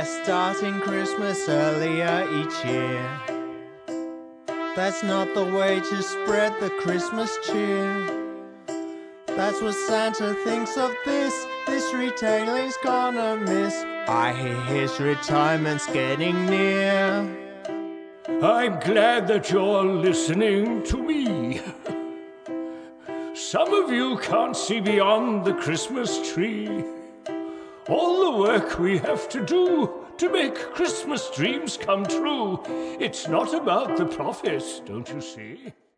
They're starting Christmas earlier each year. That's not the way to spread the Christmas cheer. That's what Santa thinks of this. This retailing's gonna miss. I hear his retirement's getting near. I'm glad that you're listening to me. Some of you can't see beyond the Christmas tree. All the work we have to do to make Christmas dreams come true. It's not about the profits, don't you see?